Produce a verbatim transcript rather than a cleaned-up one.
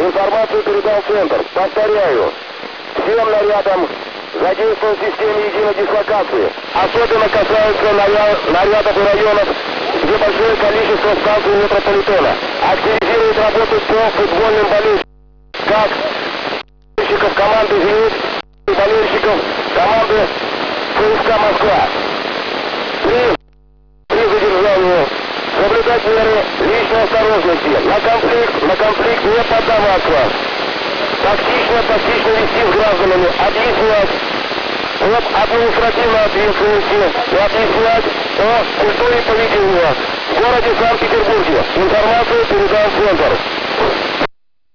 Информацию передал центр. Повторяю. Всем нарядам задействован в системе единой дислокации. Особенно касается нарядов и районов, где большое количество станций метрополитена. Активизирует работу по футбольным болельщикам. Как болельщиков команды «Зенит» и болельщиков команды ЦСКА Москва. При, при задержании соблюдать меры личной осторожности. На конфликт, на конфликт не поддаваться. Тактично, тактично вести с гражданами, объяснять об административной ответственности и объяснять о культуре поведения в городе Санкт-Петербурге. Информацию передал центр.